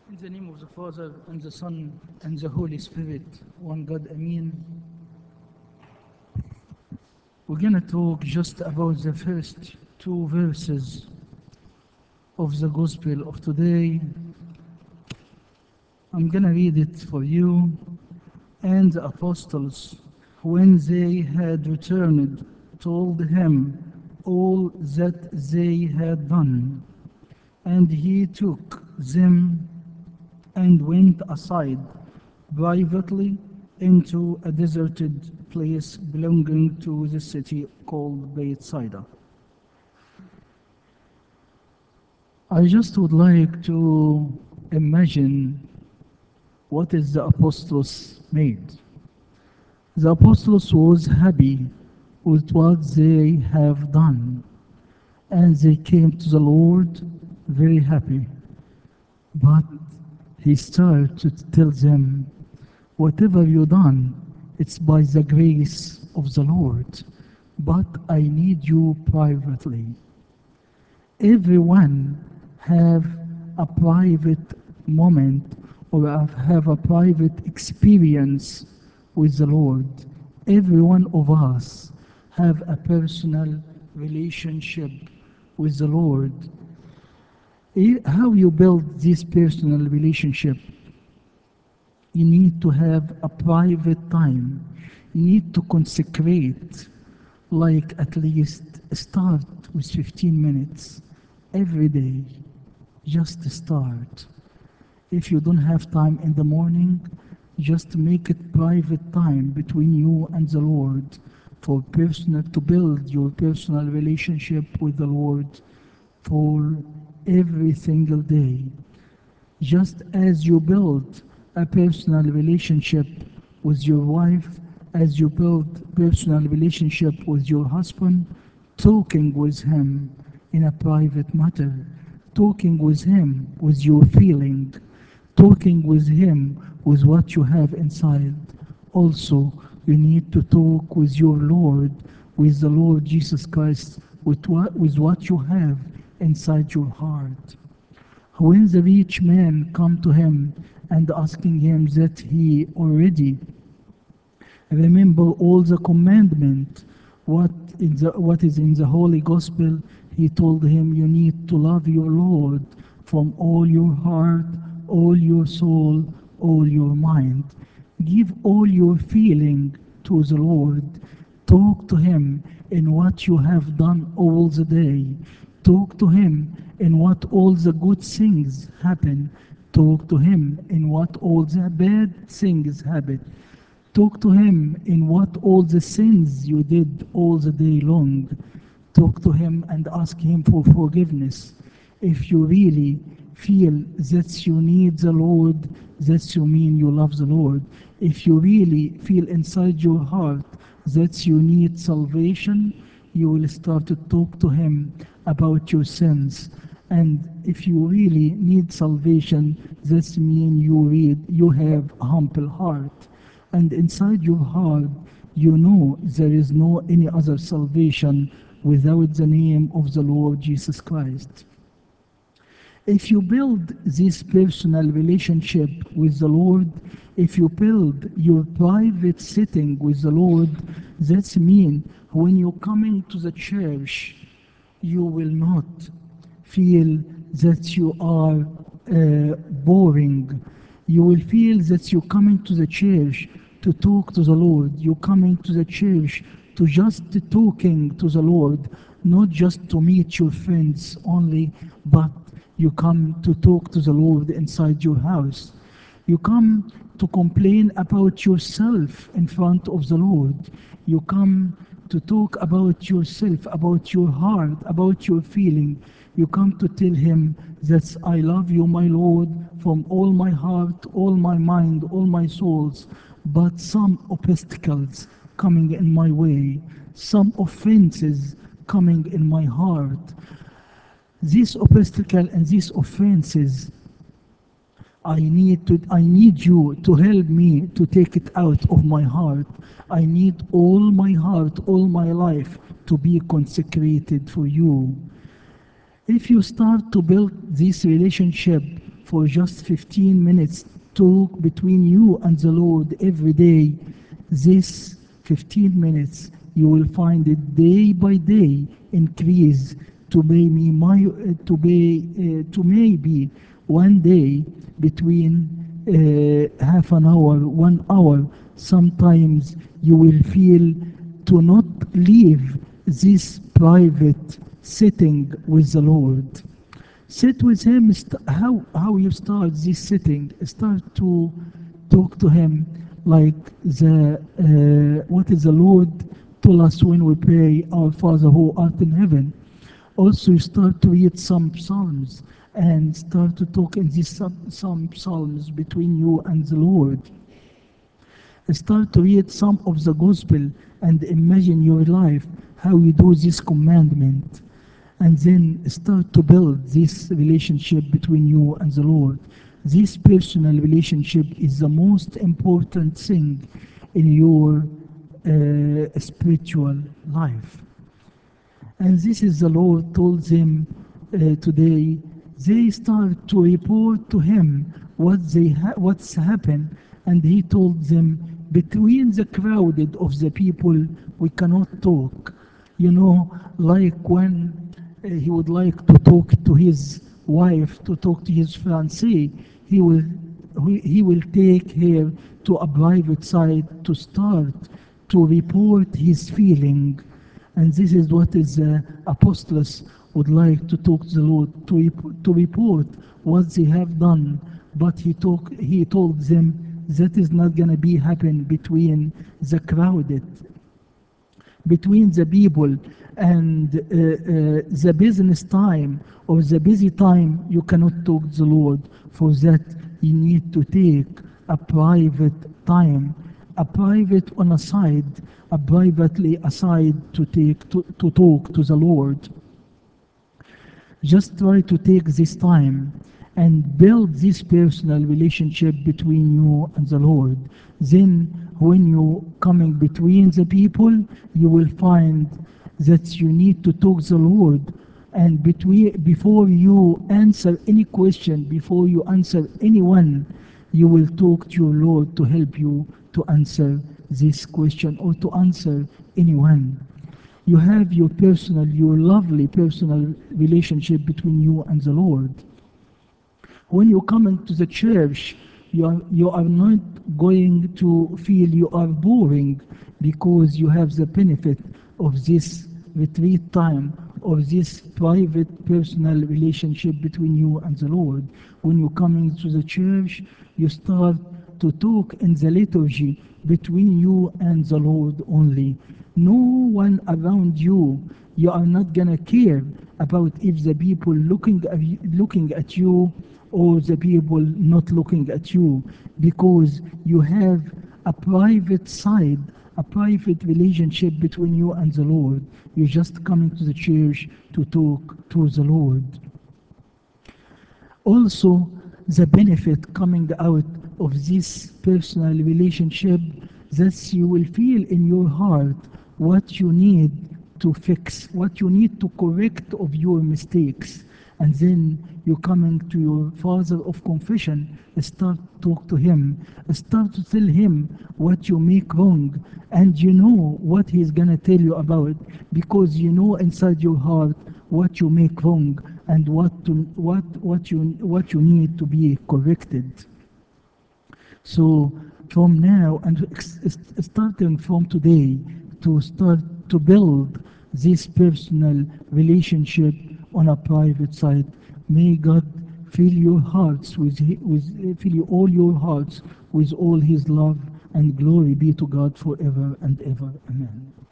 In the name of the Father, and the Son, and the Holy Spirit, one God, Amen. We're gonna talk just about the first two verses of the Gospel of today. I'm gonna read it for you. And the apostles, when they had returned, told him all that they had done. And he took them and went aside privately into a deserted place belonging to the city called Bethsaida. I just would like to imagine what is the apostles made. The apostles was happy with what they have done, and they came to the Lord very happy. But he started to tell them, whatever you done, it's by the grace of the Lord. But I need you privately. Everyone have a private moment or have a private experience with the Lord. Every one of us have a personal relationship with the Lord. How you build this personal relationship? You need to have a private time. You need to consecrate, like at least start with 15 minutes every day. Just start. If you don't have time in the morning, just make it private time between you and the Lord for personal to build your personal relationship with the Lord for every single day. Just as you build a personal relationship with your wife, as you build personal relationship with your husband, talking with him in a private matter, talking with him with your feeling, talking with him with what you have inside. Also, you need to talk with your Lord, with the Lord Jesus Christ, with what you have inside your heart. When the rich man come to him and asking him that he already remember all the commandment, what is in the Holy Gospel, he told him you need to love your Lord from all your heart, all your soul, all your mind. Give all your feeling to the Lord. Talk to him in what you have done all the day. Talk to him in what all the good things happen. Talk to him in what all the bad things happen. Talk to him in what all the sins you did all the day long. Talk to him and ask him for forgiveness. If you really feel that you need the Lord, that you mean you love the Lord. If you really feel inside your heart that you need salvation, you will start to talk to him about your sins. And if you really need salvation, that means you have a humble heart. And inside your heart, you know there is no any other salvation without the name of the Lord Jesus Christ. If you build this personal relationship with the Lord, if you build your private sitting with the Lord, that means when you come into the church, you will not feel that you are boring. You will feel that you coming to the church to talk to the Lord. You coming to the church to just talking to the Lord, not just to meet your friends only, but you come to talk to the Lord inside your house. You come to complain about yourself in front of the Lord. You come to talk about yourself, about your heart, about your feeling. You come to tell him that I love you, my Lord, from all my heart, all my mind, all my souls, but some obstacles coming in my way, some offenses coming in my heart. These obstacles and these offenses, I need you to help me to take it out of my heart. I need all my heart, all my life to be consecrated for you. If you start to build this relationship for just 15 minutes talk between you and the Lord every day, this 15 minutes you will find it day by day increase to maybe to maybe one day between half an hour, 1 hour. Sometimes you will feel to not leave this private sitting with the Lord. Sit with Him. How you start this sitting? Start to talk to Him like the what is the Lord told us when we pray, Our Father who art in heaven. Also, you start to read some psalms and start to talk in these some psalms between you and the Lord. Start to read some of the gospel and imagine your life, how you do this commandment. And then start to build this relationship between you and the Lord. This personal relationship is the most important thing in your spiritual life. And this is the Lord told them today. They start to report to him what's happened, and he told them, between the crowded of the people we cannot talk. You know, like when he would like to talk to his wife, to talk to his fiancée, he will he will take her to a private side to start to report his feeling. And this is what is apostles would like to talk to the Lord, to report what they have done. But he told them that is not going to be happen between the crowded, between the people, and the business time or the busy time. You cannot talk to the Lord. For that you need to take a private time, a private on a side, a privately aside to talk to the Lord. Just try to take this time and build this personal relationship between you and the Lord. Then, when you coming between the people, you will find that you need to talk the Lord. And before you answer any question, before you answer anyone, you will talk to your Lord to help you to answer this question or to answer anyone. You have your lovely personal relationship between you and the Lord. When you come into the church, you are not going to feel you are boring, because you have the benefit of this retreat time, of this private personal relationship between you and the Lord. When you come into the church, you start to talk in the liturgy between you and the Lord only. No one around you. You are not gonna care about if the people looking at you or the people not looking at you, because you have a private side, a private relationship between you and the Lord. You're just coming to the church to talk to the Lord. Also, the benefit coming out of this personal relationship, that you will feel in your heart what you need to fix, what you need to correct of your mistakes. And then you coming to your father of confession, start talk to him, start to tell him what you make wrong, and you know what he's gonna tell you about, because you know inside your heart what you make wrong and what you need to be corrected. So from now and starting from today, to start to build this personal relationship on a private side. May God fill your hearts fill you all your hearts with all His love, and glory be to God forever and ever. Amen.